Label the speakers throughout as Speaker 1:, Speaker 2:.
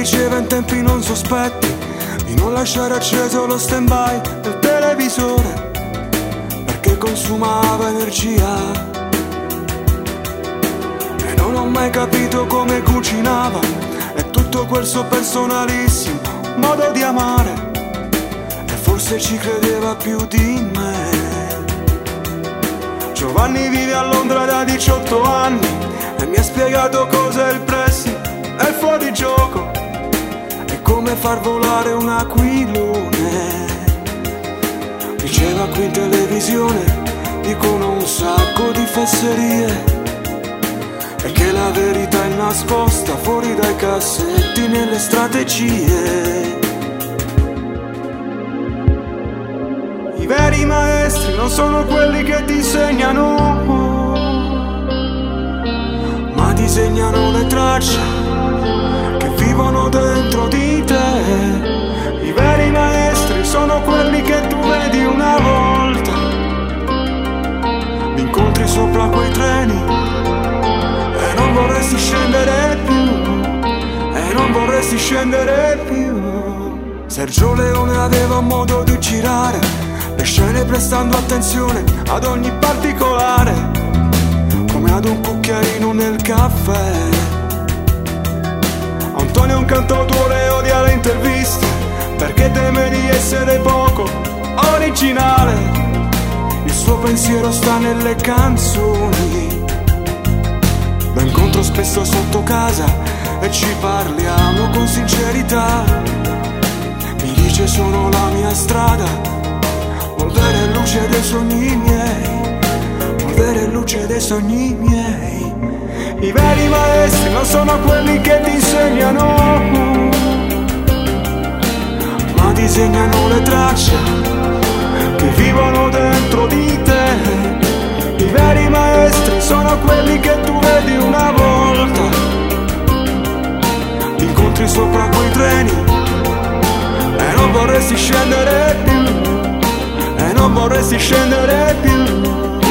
Speaker 1: diceva in tempi non sospetti di non lasciare acceso lo stand-by del televisore perché consumava energia. E non ho mai capito come cucinava e tutto quel suo personalissimo modo di amare, e forse ci credeva più di me. Giovanni vive a Londra da 18 anni e mi ha spiegato cos'è il pressing e il fuorigioco e come far volare un aquilone. Diceva qui in televisione dicono un sacco di fesserie e che la verità è nascosta fuori dai cassetti nelle strategie. I veri maestri non sono quelli che ti insegnano, ma disegnano le tracce che vivono dentro di te. I veri maestri sono quelli che tu vedi una volta, li incontri sopra quei treni e non vorresti scendere più, e non vorresti scendere più. Sergio Leone aveva un modo di girare le scene prestando attenzione ad ogni particolare, come ad un cucchiaino nel caffè. Antonio è un cantautore, odia le interviste perché teme di essere poco originale. Il suo pensiero sta nelle canzoni. Lo incontro spesso sotto casa e ci parliamo con sincerità. Mi dice sono la mia strada, polvere e luce dei sogni miei, polvere e luce dei sogni miei. I veri maestri non sono quelli che ti insegnano, ma disegnano le tracce che vivono dentro di te. I veri maestri sono quelli che tu vedi una volta, li incontri sopra quei treni e non vorresti scendere più, e non vorresti scendere più.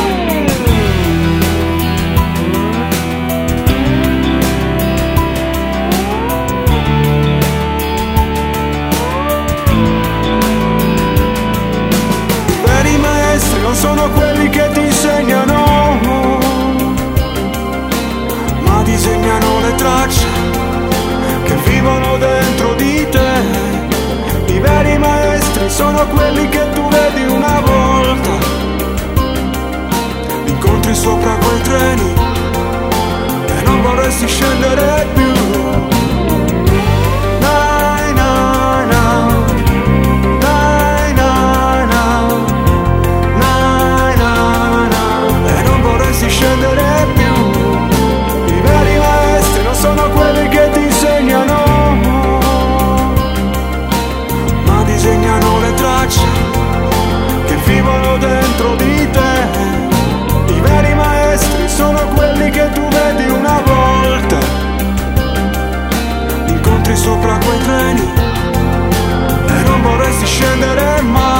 Speaker 1: I veri maestri non sono quelli che ti insegnano, ma disegnano le tracce che vivono dentro di te. I veri maestri sono quelli che tu vedi una volta, li incontri sopra quei treni e non vorresti scendere più. Nai, nai, nai. Nai, nai, nai. Nai, nai, nai. E non vorresti scendere più. I veri maestri non sono quelli che ti insegnano, disegnano le tracce che vivono dentro di te. I veri maestri sono quelli che tu vedi una volta, li incontri sopra quei treni e non vorresti scendere mai.